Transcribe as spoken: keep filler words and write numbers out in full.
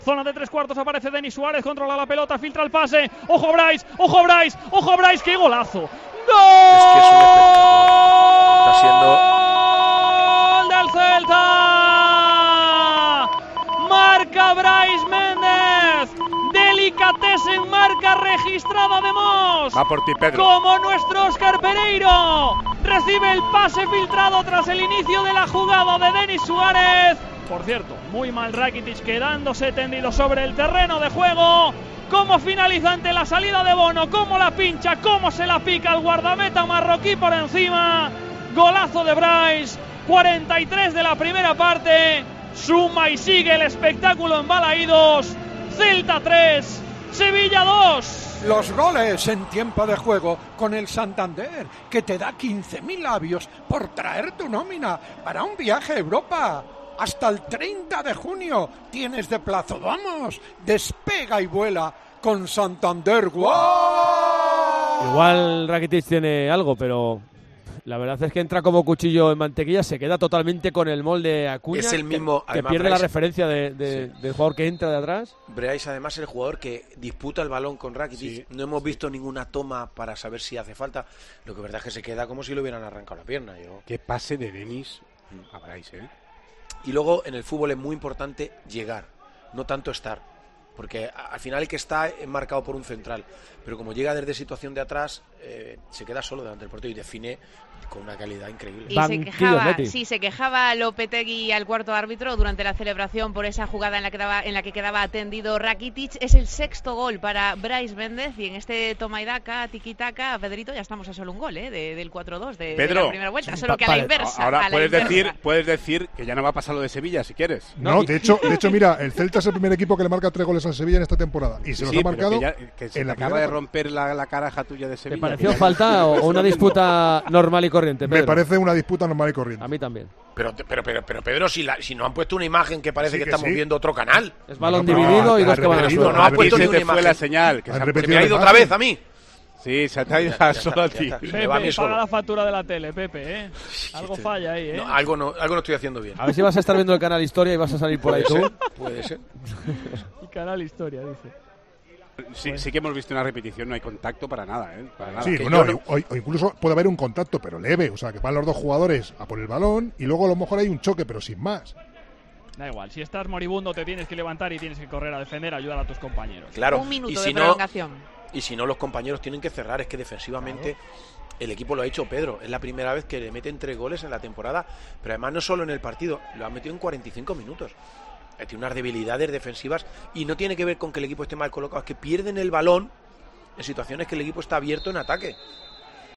Zona de tres cuartos, aparece Denis Suárez, controla la pelota, filtra el pase. ¡Ojo Bryce! ¡Ojo Bryce! ¡Ojo Bryce! ¡Qué golazo! ¡Gol! Es que es un espectáculo. Está siendo... ¡Gol del Celta! Marca Bryce Méndez. Delicatessen, marca registrada de Moss. Va por ti, Pedro. Como nuestro Óscar Pereiro. Recibe el pase filtrado tras el inicio de la jugada de Denis Suárez. Por cierto, muy mal Rakitic, quedándose tendido sobre el terreno de juego. Cómo finaliza ante la salida de Bono, cómo la pincha, cómo se la pica el guardameta marroquí por encima. Golazo de Bryce, cuarenta y tres de la primera parte. Suma y sigue el espectáculo en Balaídos. Celta tres, Sevilla dos. Los goles en tiempo de juego con el Santander, que te da quince mil labios por traer tu nómina para un viaje a Europa. Hasta el treinta de junio tienes de plazo. ¡Vamos! Despega y vuela con Santander. ¡Wow! Igual Rakitic tiene algo, pero la verdad es que entra como cuchillo en mantequilla, se queda totalmente con el molde Acuña. Es el mismo, que, además, que pierde Bryce, la referencia de, de, sí. del jugador que entra de atrás. Bryce además es el jugador que disputa el balón con Rakitic. Sí. No hemos visto ninguna toma para saber si hace falta. Lo que verdad es que se queda como si le hubieran arrancado la pierna. Yo... Qué pase de Denis a Bryce, ¿eh? Y luego en el fútbol es muy importante llegar, no tanto estar, porque al final el que está es marcado por un central, pero como llega desde situación de atrás, eh, se queda solo delante del portero y define con una calidad increíble. Y se quejaba, sí, se quejaba Lopetegui al cuarto árbitro durante la celebración por esa jugada en la que daba, en la que quedaba atendido Rakitic. Es el sexto gol para Bryce Méndez y en este toma y daca, tiki-taka, Pedrito, ya estamos a solo un gol, ¿eh? De, del cuatro dos de, de la primera vuelta, solo que a la inversa. Ahora a la puedes inversa. decir, puedes decir que ya no va a pasar lo de Sevilla si quieres. No, no de hecho, de hecho mira, el Celta es el primer equipo que le marca tres goles al Sevilla en esta temporada y se los sí, ha marcado. Que, ya, que se en la acaba de romper la, la caraja tuya de Sevilla. ¿Te pareció falta o una disputa normal y corriente, Pedro? Me parece una disputa normal y corriente. A mí también. Pero, pero, pero, pero Pedro, si, la, si no han puesto una imagen que parece sí que, que estamos sí. viendo otro canal. Es balón no, dividido y dos que van a la No, no ha puesto ni una imagen. Fue la señal. Que se, se me ha ido otra vez a mí. Sí, se te ha ido a solo a ti. Pepe, paga solo. La factura de la tele, Pepe, ¿eh? Algo falla ahí, ¿eh? No, algo, no, algo no estoy haciendo bien. A ver si vas a estar viendo el canal Historia y vas a salir por ahí ser, tú. Puede ser. El canal Historia, dice. Sí, sí que hemos visto una repetición, no hay contacto para nada, ¿eh? Para nada. Sí, no, no. O, o incluso puede haber un contacto, pero leve, o sea, que van los dos jugadores a por el balón y luego a lo mejor hay un choque, pero sin más. Da igual, si estás moribundo te tienes que levantar y tienes que correr a defender, ayudar a tus compañeros. Claro, un minuto y de si prolongación. No, y si no, los compañeros tienen que cerrar, es que defensivamente claro. El equipo lo ha hecho Pedro, es la primera vez que le meten tres goles en la temporada, pero además no solo en el partido, lo ha metido en cuarenta y cinco minutos. Tiene unas debilidades defensivas y no tiene que ver con que el equipo esté mal colocado, es que pierden el balón en situaciones que el equipo está abierto en ataque.